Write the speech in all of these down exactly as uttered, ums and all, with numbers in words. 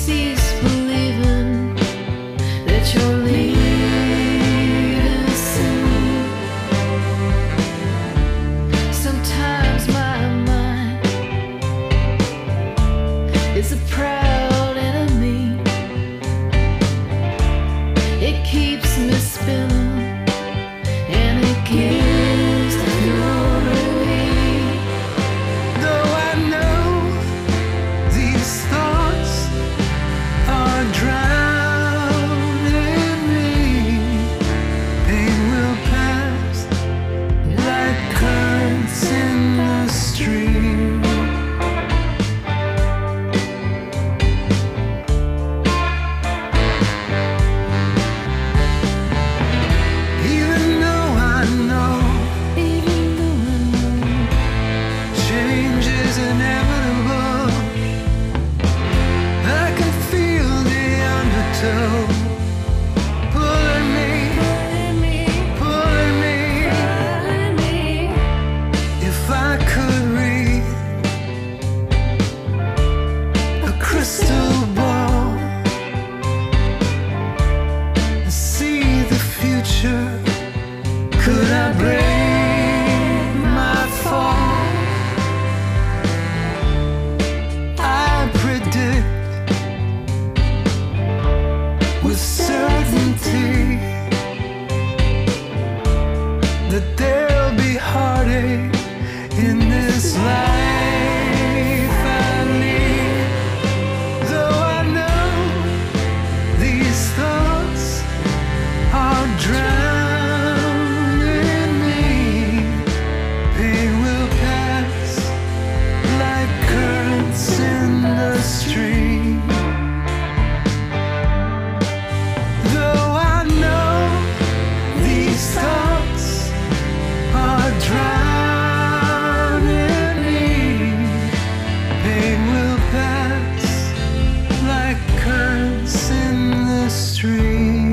cease believing that you're leaving soon. Sometimes my mind is a proud enemy. It keeps me spinning and it gives the glory. Though I know these thoughts are drowning me, pain will pass like currents in the stream. Even though I know Even though I know change is inevitable, I can feel the undertow pulling me, pulling me, pulling me. pulling me. If I could read a crystal ball and see the future, could I break my fall? I predict with certainty that there'll be heartache in this life I lead. Though I know these thoughts are drowning me, pain will pass like currents in the stream. Though I know these thoughts are drowning me, pain will pass like currents in the stream.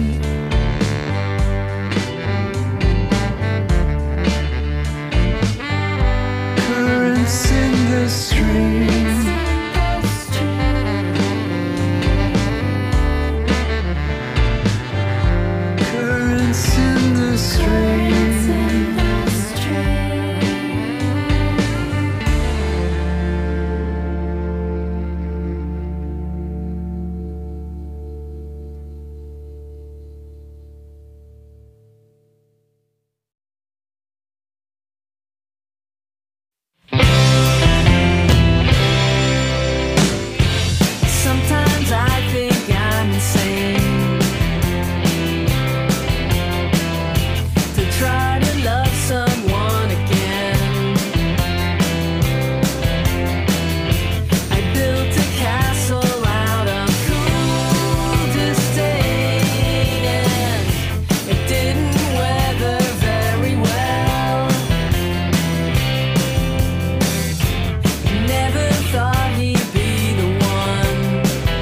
Currents in the stream. Currents in the stream. Sometimes I think I'm insane to try to love someone again. I built a castle out of cool disdain, and it didn't weather very well. Never thought he'd be the one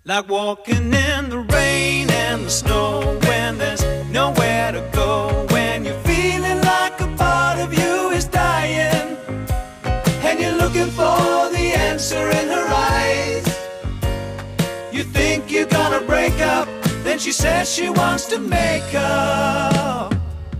Like walking in the rain and the snow when there's nowhere to go, when you're feeling like a part of you is dying and you're looking for the answer in her eyes. You think you're gonna break up, then she says she wants to make up.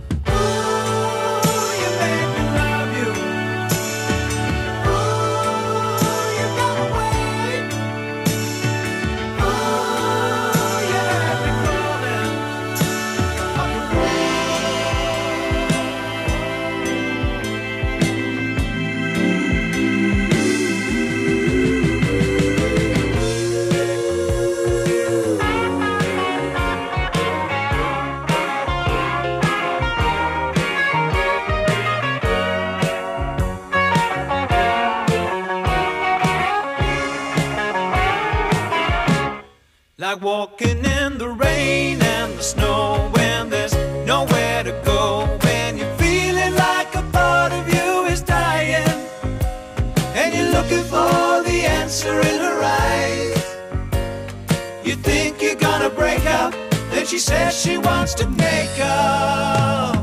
Like walking in the rain and the snow when there's nowhere to go, when you're feeling like a part of you is dying and you're looking for the answer in her eyes. You think you're gonna break up, then she says she wants to make up.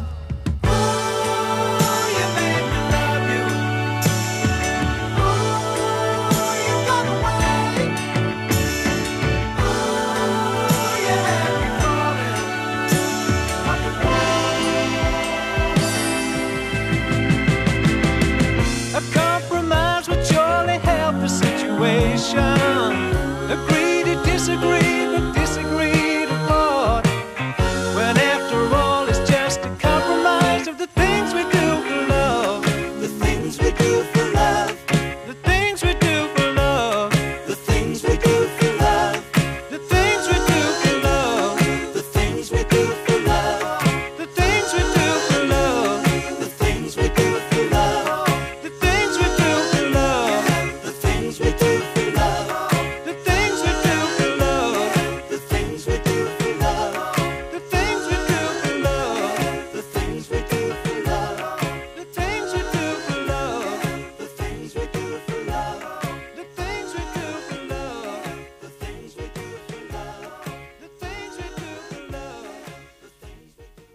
Agree to disagree, but disagree to part. When after all it's just a compromise of the things we do for love. The things we do for love. The things we do for love. The things we do for love. The things we do for love. The things we do for love. The things we do for love. The things we do for love. The things we do for love. The things we do for love. The things we do for love. The things we do for love. The things we do for love. The things we do for love. The things we do for love. The things we do for love. The things we do for love. The things we do for love. The things we do for love. The things we do.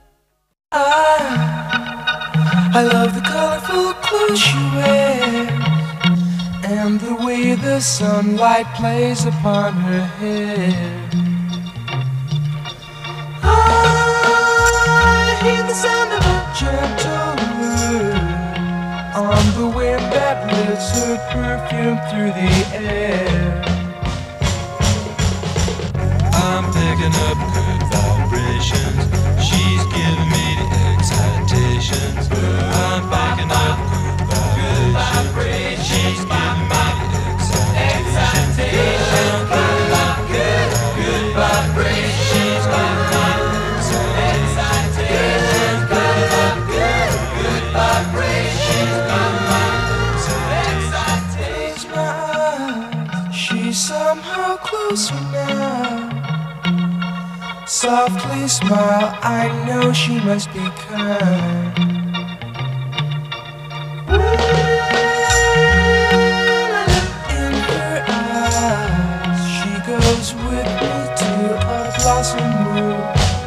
I, I love the colorful clothes she wears and the way the sunlight plays upon her hair. I hear the sound of a gentle word on the wind that lifts her perfume through the air. I'm picking up good vibrations. She's giving me the excitations. I'm picking up good vibrations. She's giving me the excitations. I'm picking up good, good vibrations. She's giving me the excitations. I'm picking up good, good vibrations. She's giving me the excitations. Close my eyes, she's somehow closer now. Softly smile, I know she must be kind. In her eyes, she goes with me to a blossom room.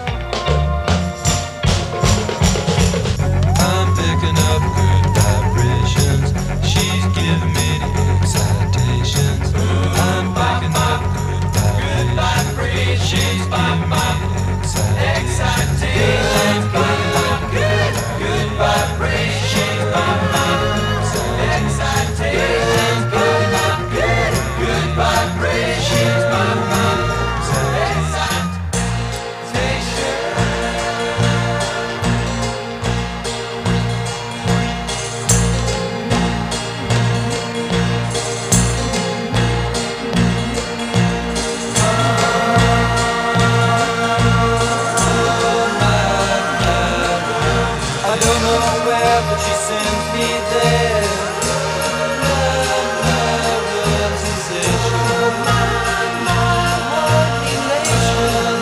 I'm picking up good vibrations. She's giving me the excitations. I'm picking up good vibrations. She's giving me the excitations. I'm picking up good, good vibrations. She's giving me the excitations. I'm picking up good, good vibrations. She's giving me the excitations. I don't know where, but she sends me there. Love, love, love, sensation. Love, love, elation.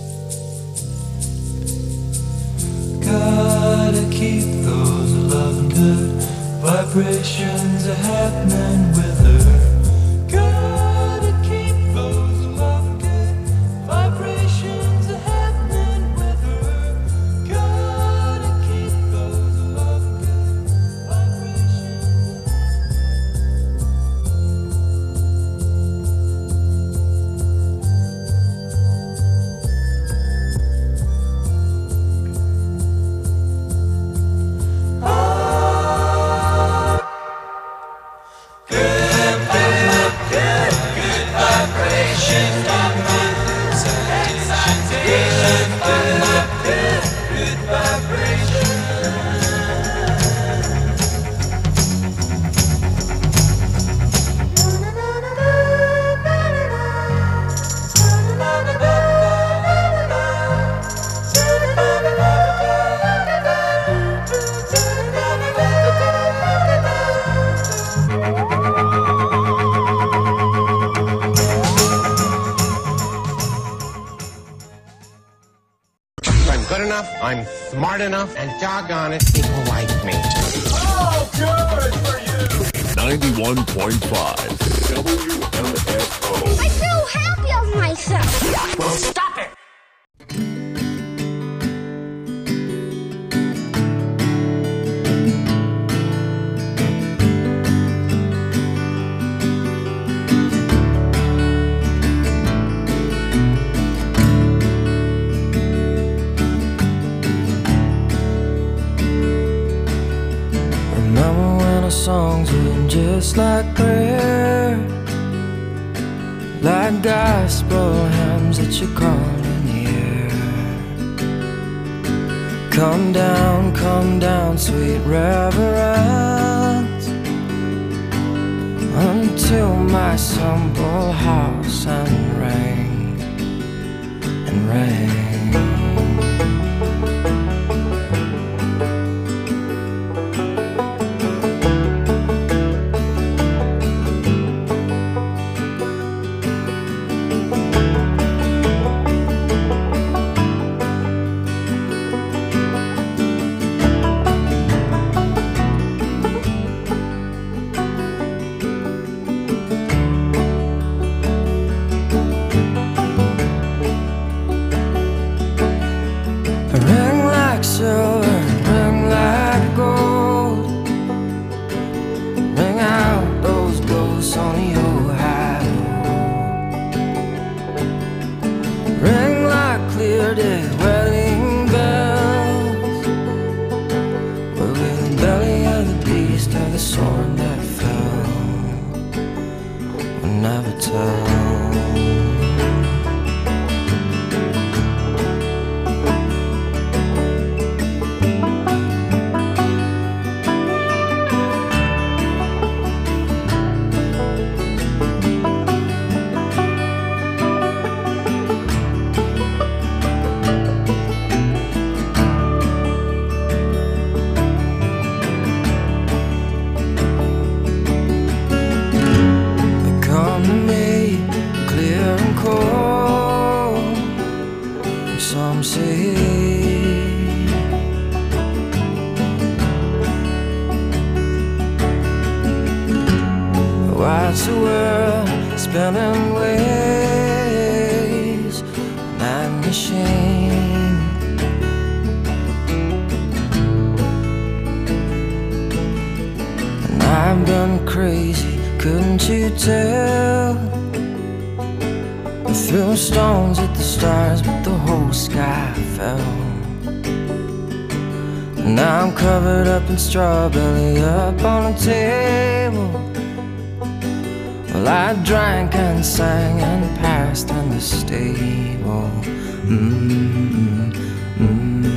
Gotta keep those loving good vibrations are happening with her. Gotta keep those love good vibrations are happening with her. Gotta keep those love good vibrations. I'm good enough, I'm smart enough, and doggone it, people like me. ninety-one point five W M F O. I feel happy of myself. Well, stop it! Remember when our songs were just like prayer, like gospel hymns that you call in the air. Come down, come down, sweet reverence, until my simple house and ring and ring. Ring like silver, ring like gold. Ring out those ghosts on the old highway. Ring like clear day wedding bells, but with the belly of the beast of the sword that fell, we'll never tell. Come to me, clear and cold, some say. Watch the world spinning ways, night machine. And I've been crazy, couldn't you tell? I threw stones at the stars, but the whole sky fell. And now I'm covered up in straw, belly up on a table. Well, I drank and sang and passed in the stable. Mm-hmm. Mm-hmm.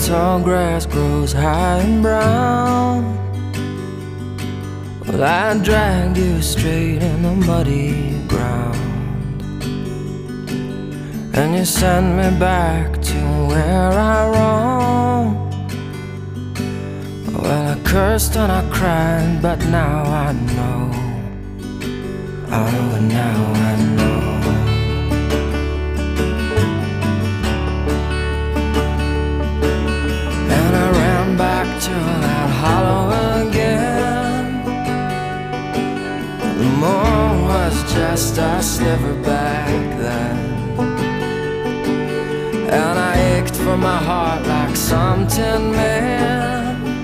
tall grass grows high and brown. Well, I dragged you straight in the muddy ground, and you sent me back to where I roamed. Well, I cursed and I cried, but now I know. Oh, and now I know. And I ran back to that hollow again. The moon was just a sliver back then, and I ached for my heart like some tin man.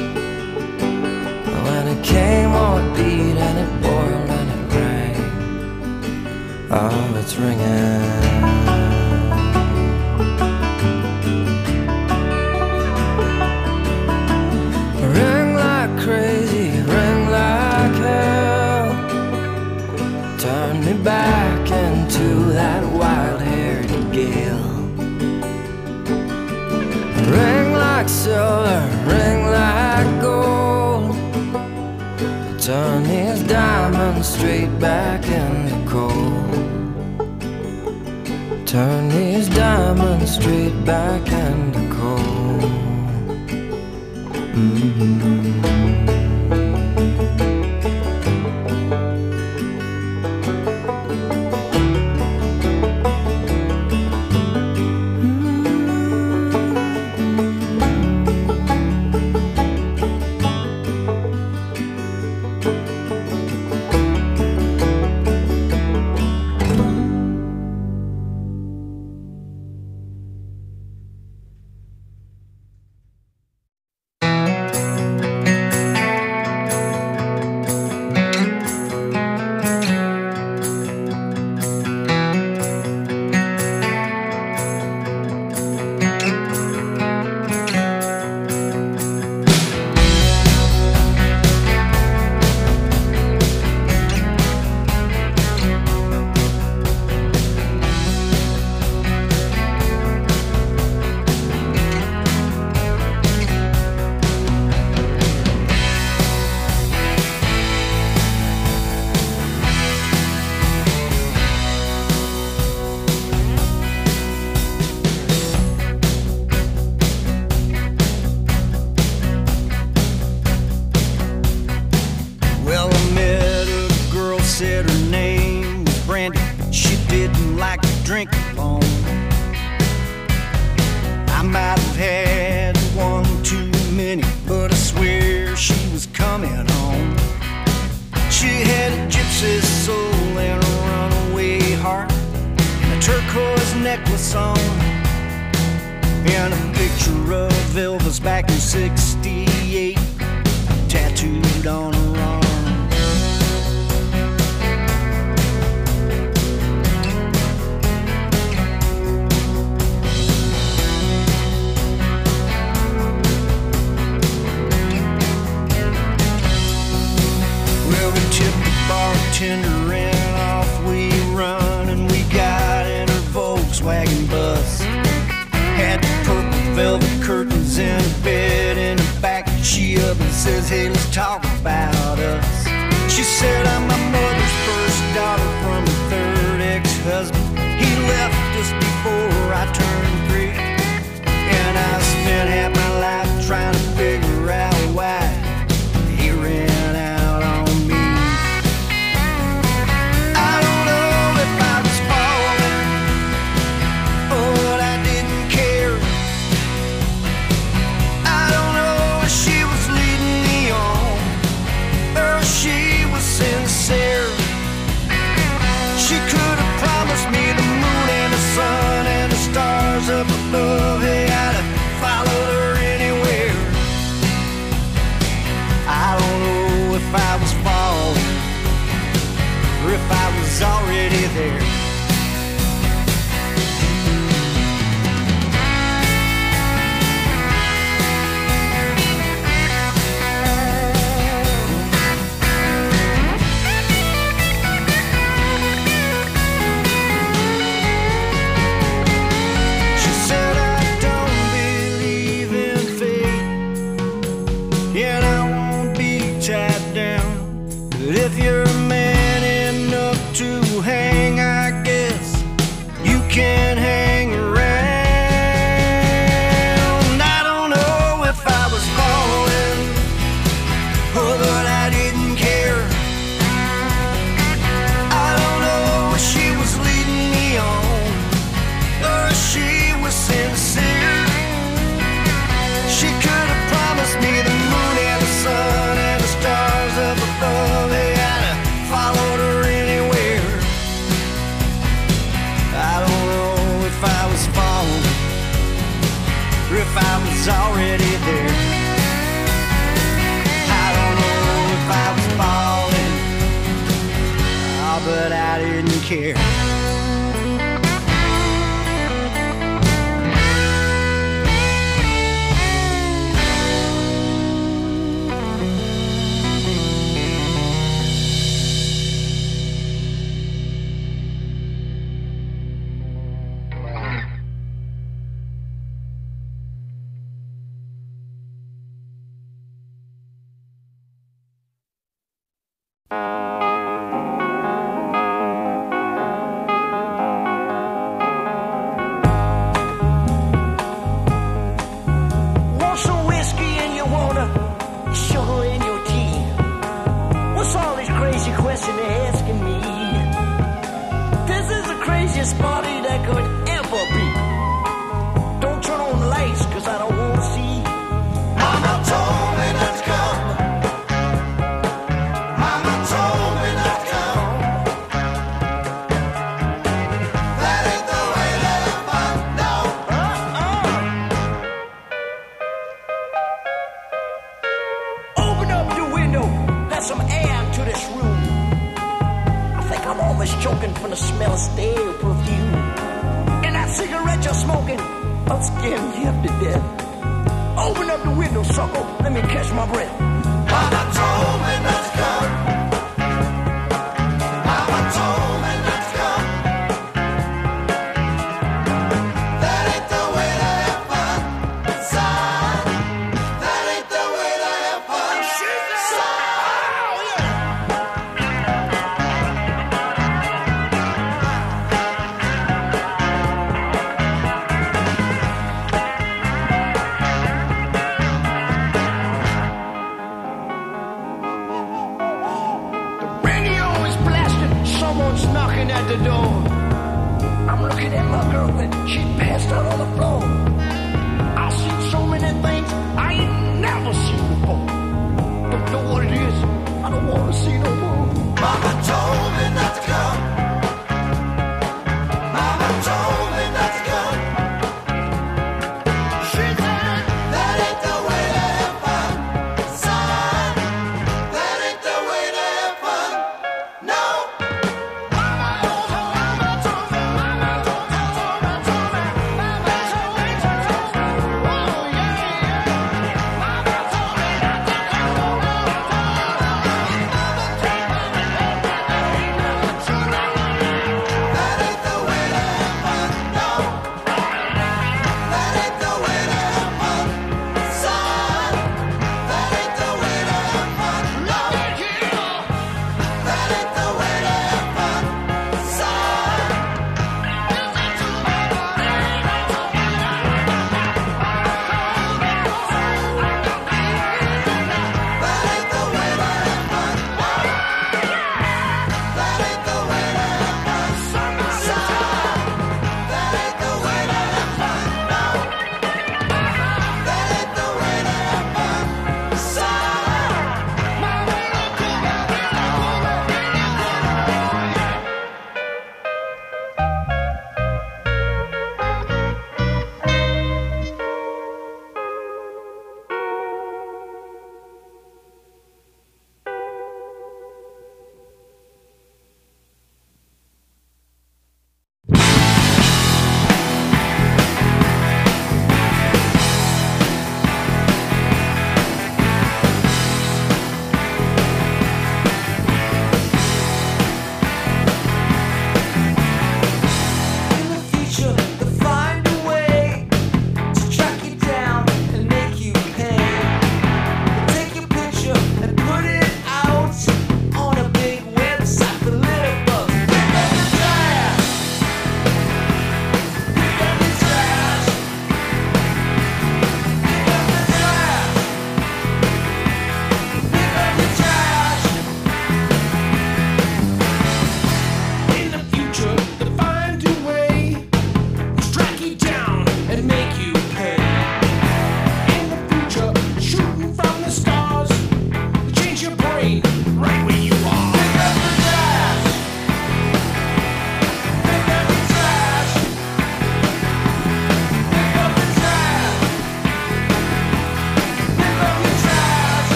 When it came, oh, it beat and it boiled and it rang. Oh, it's ringing. Ring like crazy, ring like hell. Turn me back into that wild-haired gale. Ring like silver, ring like gold. Turn these diamonds straight back into coal. Turn these diamonds straight back into coal. Mm-hmm. She said, I don't believe in and I won't be tied down. But if you're man enough to hang, I guess you can hang around. I don't know if I was falling, oh, but I didn't care. I don't know if she was leading me on, or if she was sincere. She could have promised me the moon and the sun and the stars up above. Hey, I'd have followed her anywhere. I don't know if I was falling, or if I was already there. I don't know if I was falling, oh, but I didn't care. Want some whiskey and you wanna sugar in your tea? What's all these crazy questions they're asking me? This is the craziest party that could ever be. Don't turn on the lights, cause I don't wanna see. Mama told me not to come. Mama told me not to come. That ain't the way to have fun, no. Uh-uh. Open up the window, let some air to this room. I think I'm almost choking from the smell of stale perfume. And that cigarette you're smoking, I'm scaring you to death. Open up the window, sucker, let me catch my breath. Mama told me not to come. Mama told me not to come. That ain't the way to have fun, son. That ain't the way to have fun, son. Radio is blasting, someone's knocking at the door. I'm looking at my girlfriend, she passed out on the floor. I've seen so many things I ain't never seen before. Don't know what it is, I don't wanna see no more. Mama told me not to come. Mama told me not to come. She said, that ain't the way to have fun, son. That ain't the way to have fun, no. Mama told me, mama told me, mama told me, told me, told me, mama told me, told me, oh yeah, yeah. Mama told me not to come, oh, oh, oh.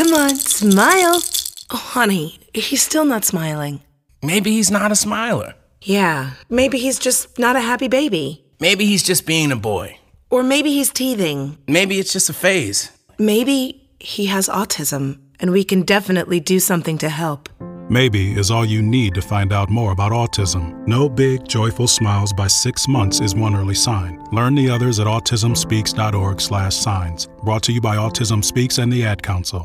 Come on, smile. Oh, honey, he's still not smiling. Maybe he's not a smiler. Yeah, maybe he's just not a happy baby. Maybe he's just being a boy. Or maybe he's teething. Maybe it's just a phase. Maybe he has autism, and we can definitely do something to help. Maybe is all you need to find out more about autism. No big, joyful smiles by six months is one early sign. Learn the others at autismspeaks.org slash signs. Brought to you by Autism Speaks and the Ad Council.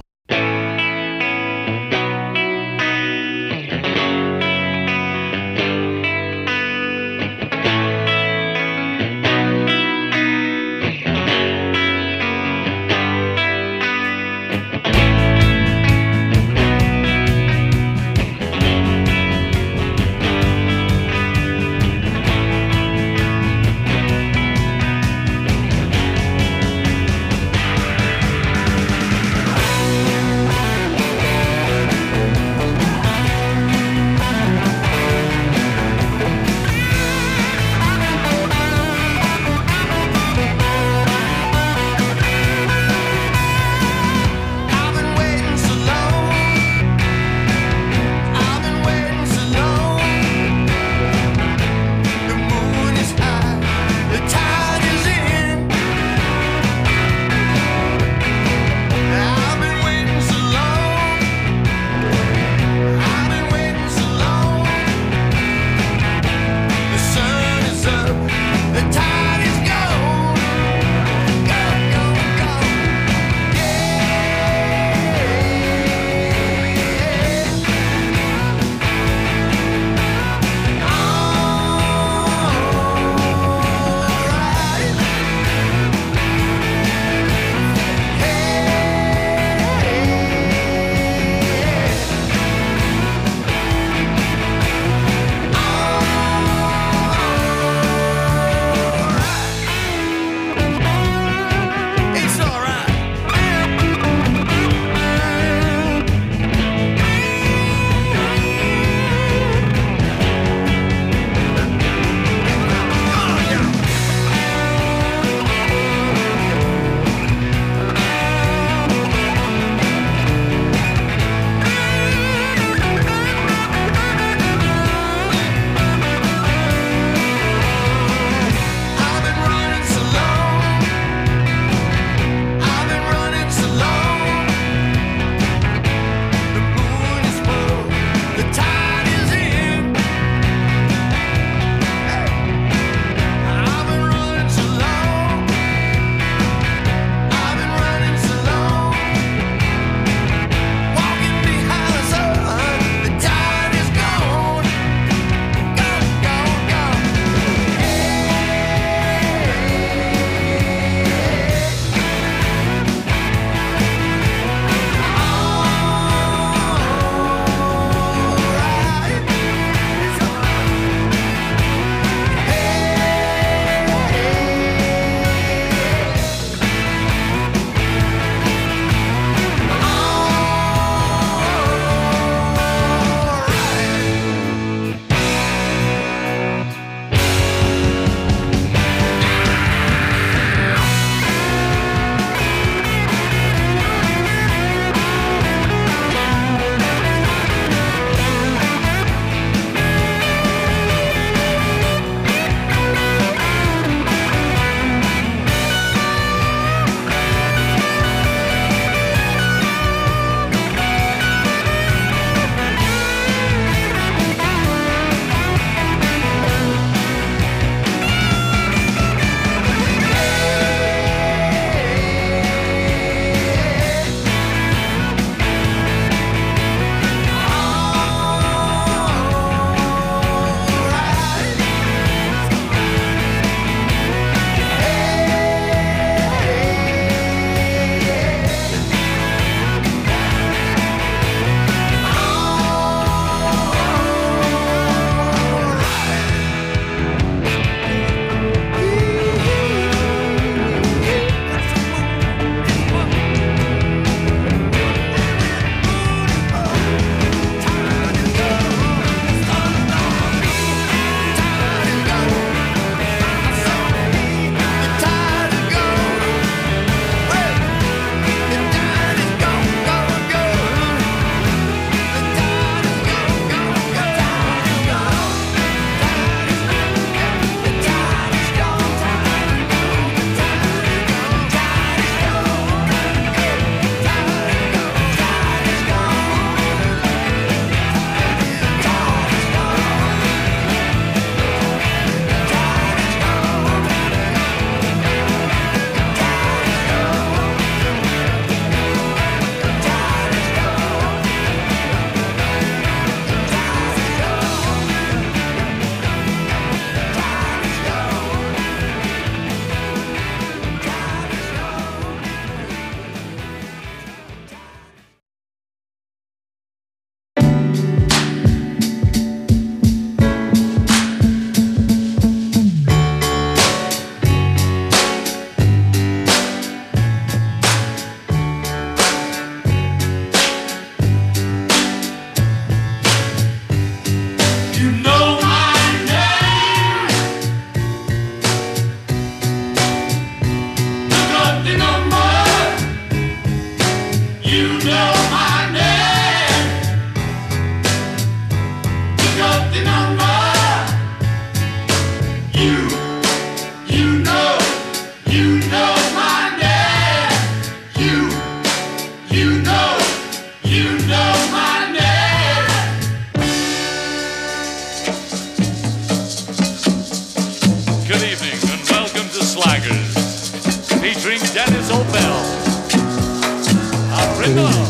Good evening.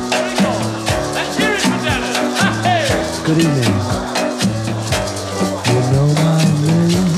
Good evening. You know my name.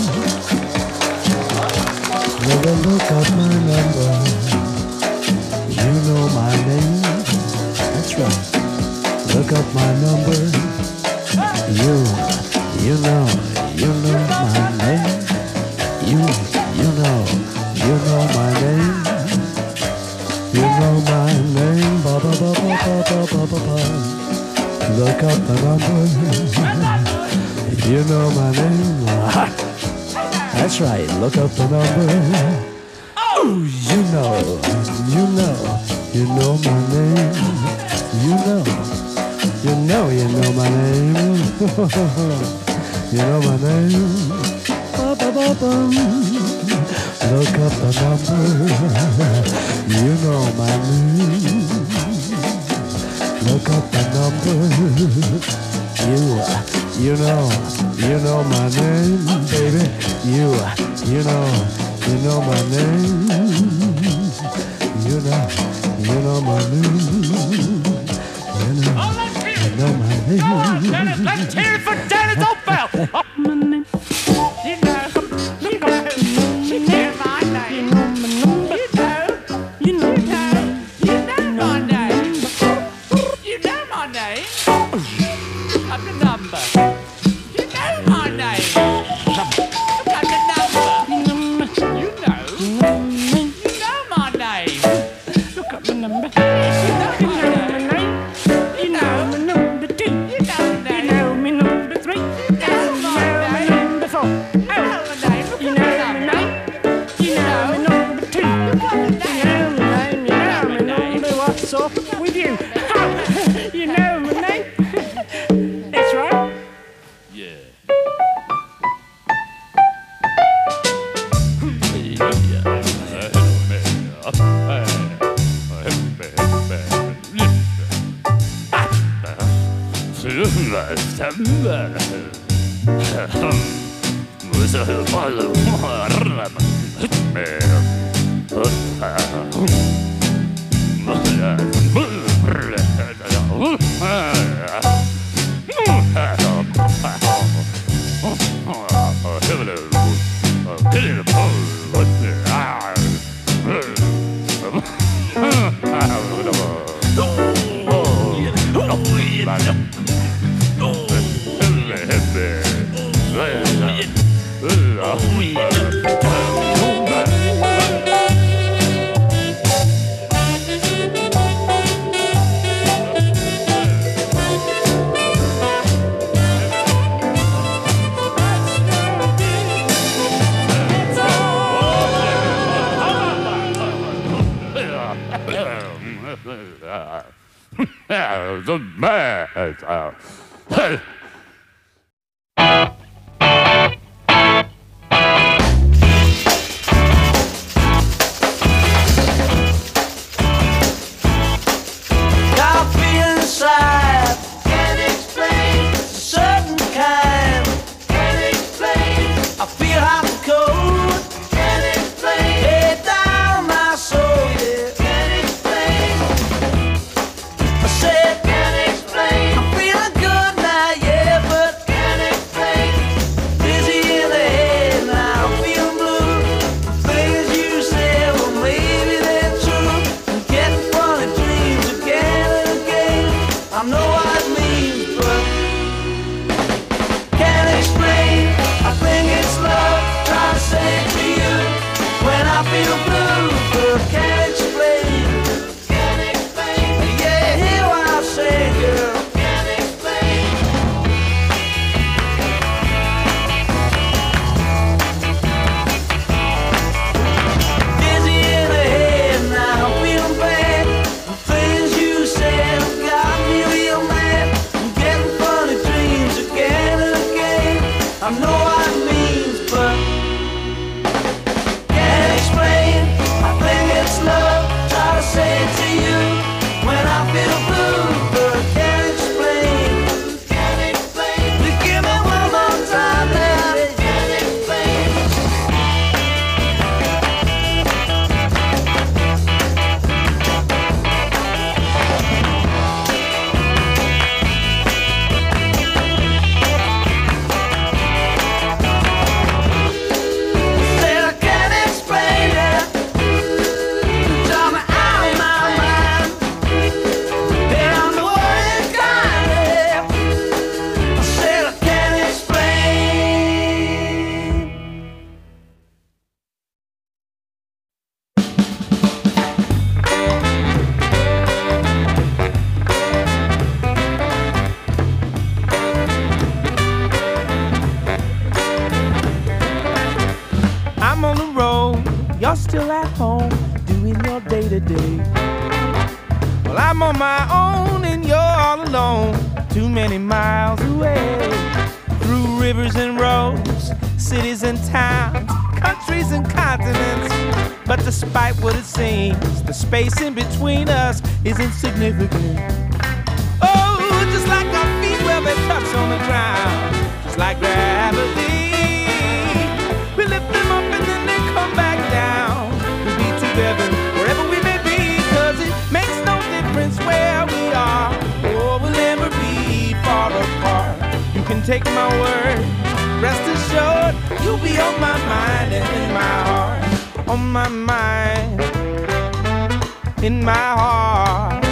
Never look up my number. You know my name. That's right. Look up my number. You, you know, you know my name. You, you know, you know my name. You know my name. Ba ba ba ba ba ba ba ba ba. Look up the number. You know my name. That's right. Look up the number. Oh, you know, you know, you know my name. You know, you know, you know my name. You know my name. Ba ba ba ba. Look up the number. You know my name. Look up the number. You, you know, you know my name, baby. You, you know, you know my name. You know, you know my name. You know, you know my name. Come on, Dennis, let's hear it for Dennis Opel. You know, you know, you know my name. You know, you know, you know my name. You know my name. Look up the number. You know my name. Look up the number. You know, you know my name. Look up the number. You know my name. You know my number two. You know my name. You know my number three. You know my number four. You know my name. You know my name. You know my number two. You know my name. You know my number. What's up with you? You know my name. That's right. Yeah. The man. Well, I'm on my own and you're all alone, too many miles away. Through rivers and roads, cities and towns, countries and continents. But despite what it seems, the space in between us is insignificant. Oh, just like our feet, well, they touch on the ground, just like gravity. We lift them up and then they come back down. We'll be together wherever we may be, cause it makes no difference where we are. Oh, we'll never be far apart. You can take my word, rest assured, you'll be on my mind and in my heart. On my mind, in my heart.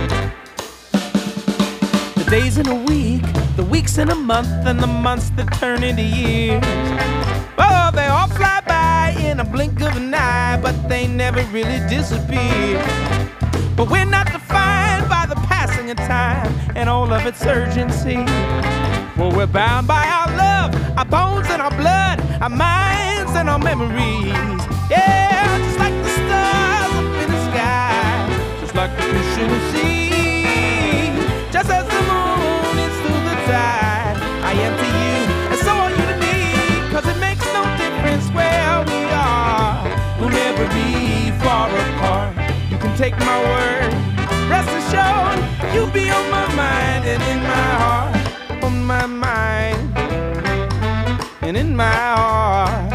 The days in a week, the weeks in a month, and the months that turn into years. Oh, they all fly by in a blink of an eye, but they never really disappear. But we're not defined by the passing of time and all of its urgency. Well, we're bound by our love, our bones and our blood, our minds and our memories. Yeah, just like the stars up in the sky, just like the fish in the sea. Just as the moon is through the tide, I am to you, and so are you to me. Cause it makes no difference where we are, we'll never be far apart. You can take my word, rest assured, you'll be on my mind and in my heart. On my mind and in my heart.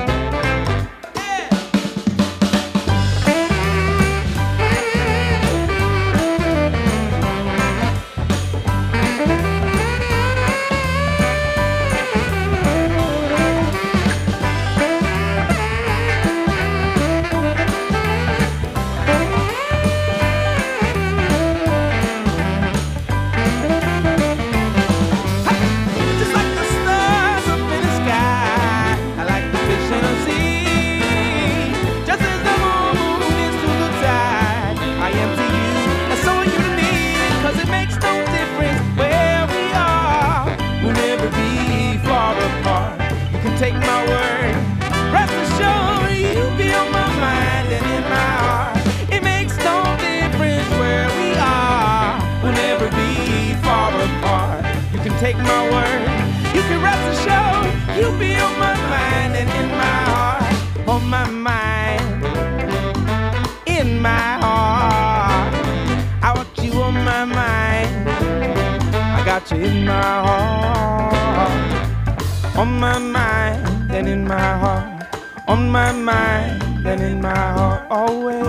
Take my word, rest assured, you'll be on my mind and in my heart. It makes no difference where we are, we'll never be far apart. You can take my word, you can rest assured, you'll be on my mind and in my heart. On my mind, in my heart. I want you on my mind, I got you in my heart. On my mind and in my heart. On my mind and in my heart. Always.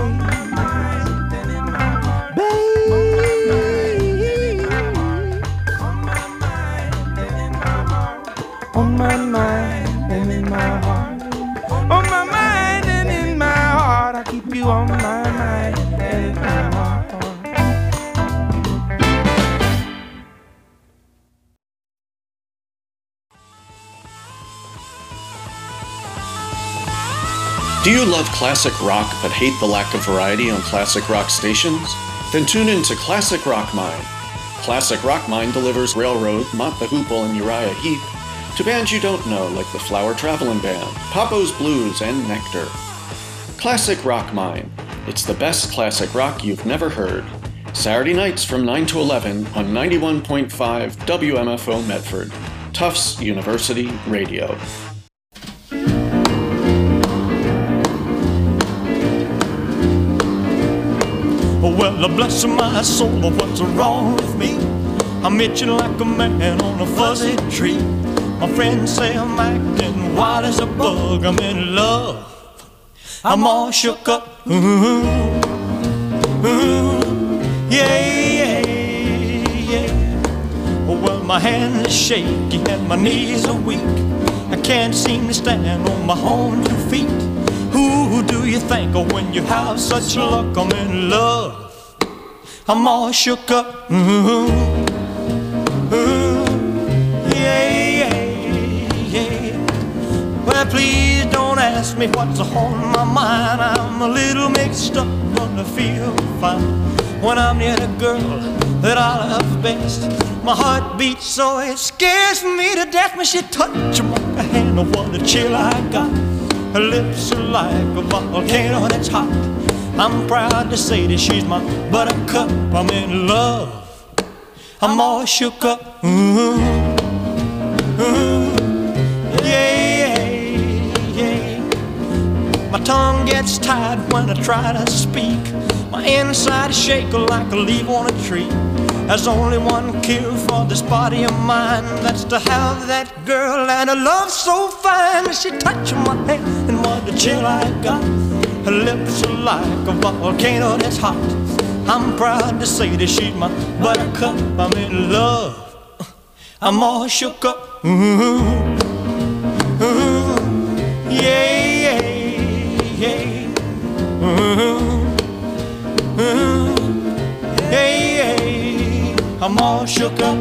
Baby. On my mind and in my heart. On my mind and in my heart. On my mind and in my heart. I keep you on my mind and in my heart. Do you love classic rock but hate the lack of variety on classic rock stations? Then tune in to Classic Rock Mine. Classic Rock Mine delivers Railroad, Mott the Hoople, and Uriah Heep to bands you don't know like the Flower Travelin' Band, Papo's Blues, and Nectar. Classic Rock Mine. It's the best classic rock you've never heard. Saturday nights from nine to eleven on ninety-one point five W M F O Medford, Tufts University Radio. Well, bless my soul, what's wrong with me? I'm itching like a man on a fuzzy tree. My friends say I'm acting wild as a bug. I'm in love, I'm all shook up. Ooh, ooh, yeah, yeah, yeah. Well, my hands are shaky and my knees are weak. I can't seem to stand on my own two feet. Who do you think of when you have such luck? I'm in love, I'm all shook up. Ooh, ooh, yeah, yeah, yeah. Well, please don't ask me what's on my mind. I'm a little mixed up, but I feel fine when I'm near the girl that I love best. My heart beats so it scares me to death when she touches my hand. Oh, what a chill I got. Her lips are like a volcano that's hot. I'm proud to say that she's my buttercup. I'm in love. I'm all shook up. Ooh, ooh, yeah, yeah. My tongue gets tied when I try to speak. My inside is shaking like a leaf on a tree. There's only one cure for this body of mine. That's to have that girl and a love so fine. She touched my hand and what a chill I got. Her lips are like a volcano that's hot. I'm proud to say that she's my buttercup. I'm in love. I'm all shook up. Ooh, ooh, yeah, yeah, yeah. Ooh, ooh, yeah, yeah. I'm all shook up.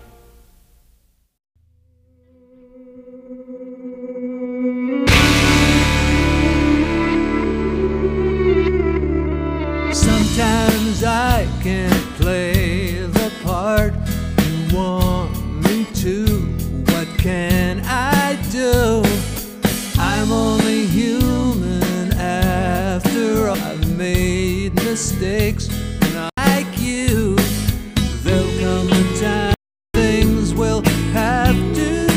Sometimes I can't play the part you want me to. What can I do? I'm only human after all. I've made mistakes and I'm like you. There'll come a time things will have to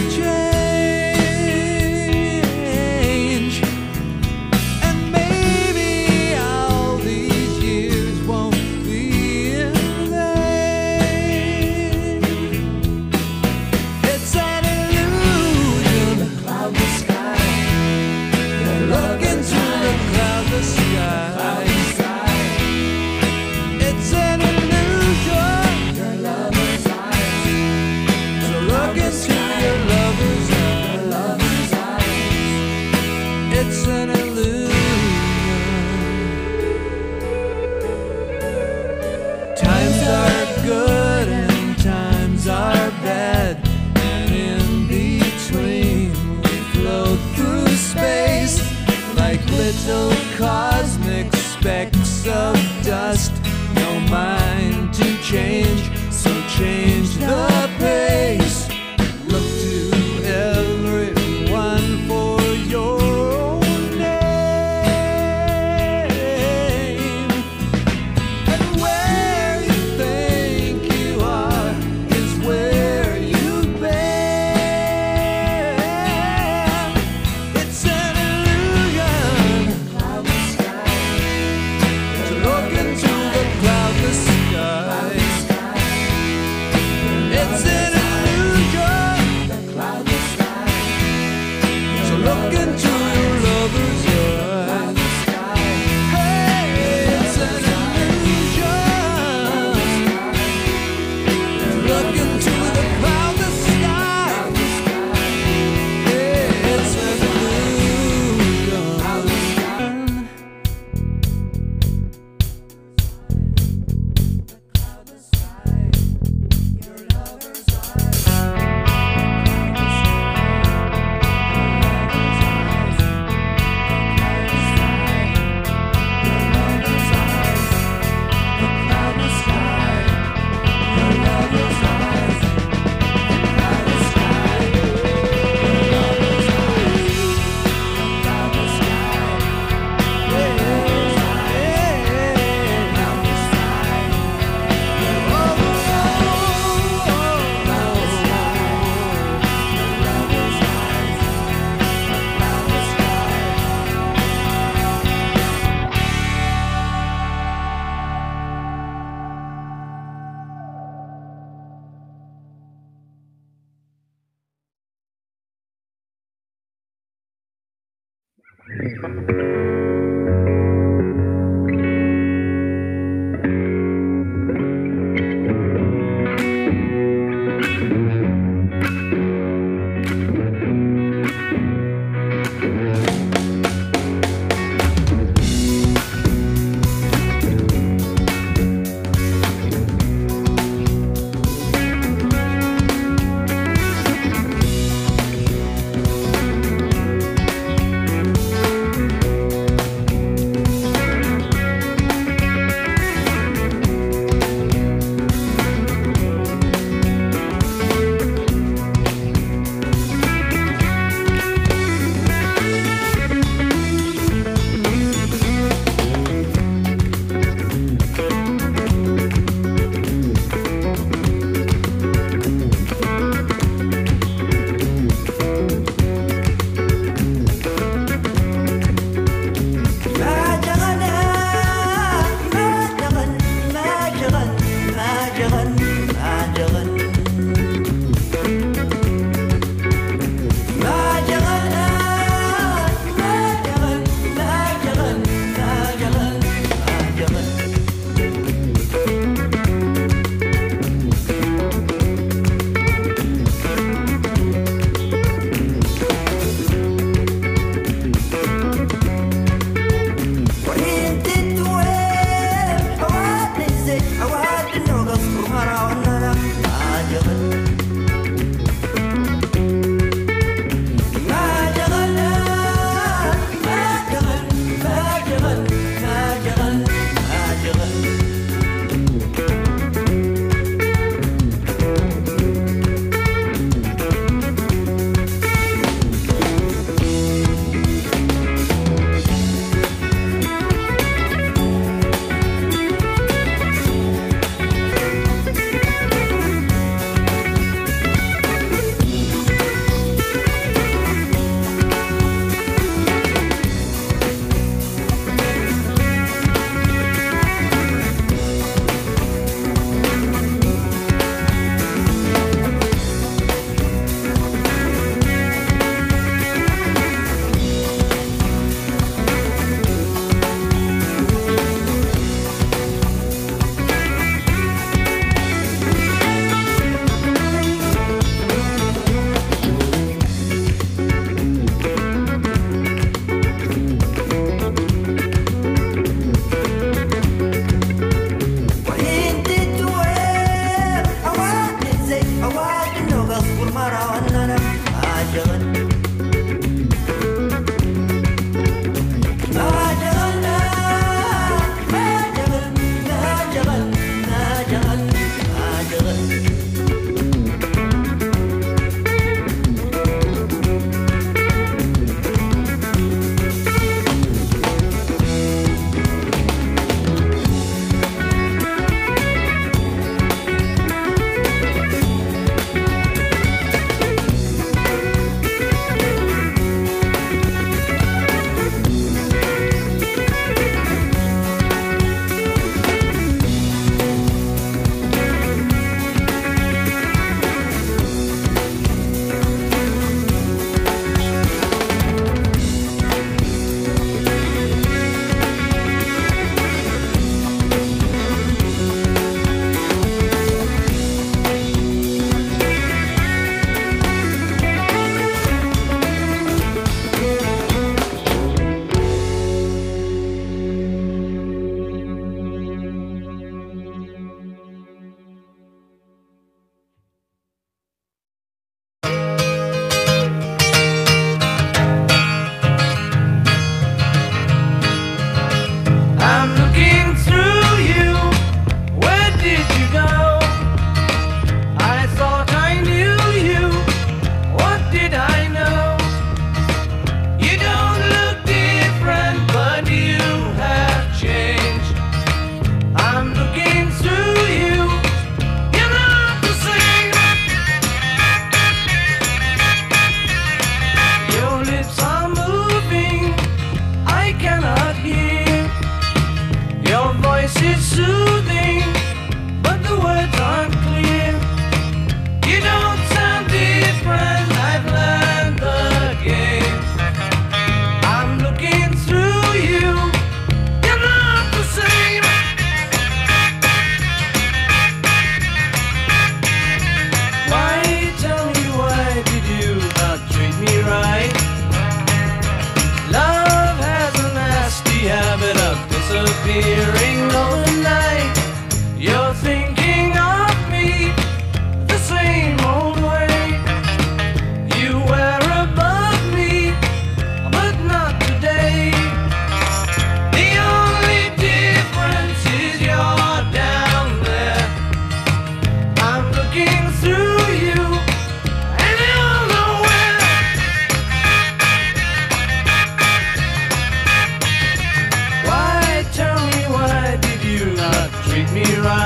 change. And maybe all these years won't be in vain. It's an illusion, a cloudless sky. You're looking through the cloudless sky. It's an illusion, your lover's eyes. So look into your lover's eyes. It's an illusion. Times are good and times are bad, and in between we float through space like little cosmic specks of dust. No mind to change, so change the pace. Look to everyone for your own name. And where you think you are is where you've been. It's an illusion, cloudless sky. To look into the cloudless sky. It's an illusion, the cloudless sky. So look into your lover's eyes. Hey, it's an illusion. Look into the cloudless sky. Hey, it's an illusion.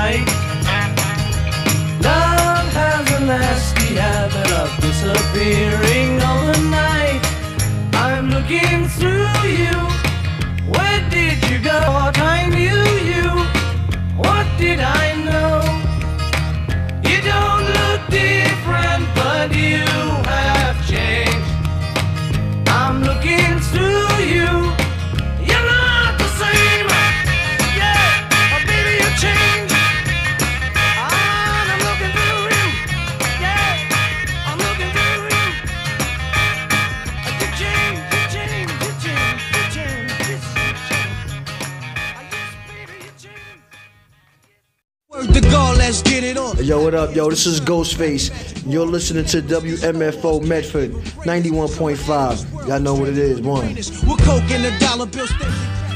right. Love has a nasty habit of disappearing overnight. I'm looking through you. Where did you go? What I knew you. What did I know? You don't look different, but you have changed. I'm looking through you. You're not the same. Yeah, but baby, you changed. And I'm looking through you. Yeah, I'm looking through you. You changed, you changed, you changed, you changed, you changed. Word to God, let's get it on. Yo, what up, yo? This is Ghostface. You're listening to W M F O Medford ninety-one point five. Y'all know what it is, one. We're coke in the dollar bill station.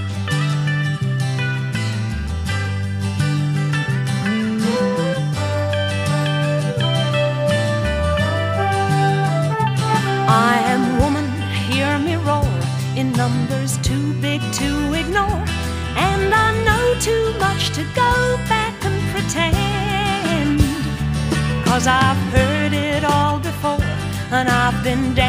I am woman, hear me roar, in numbers too big to ignore. And I know too much to go back and pretend. Cause I've heard it all before, and I've been down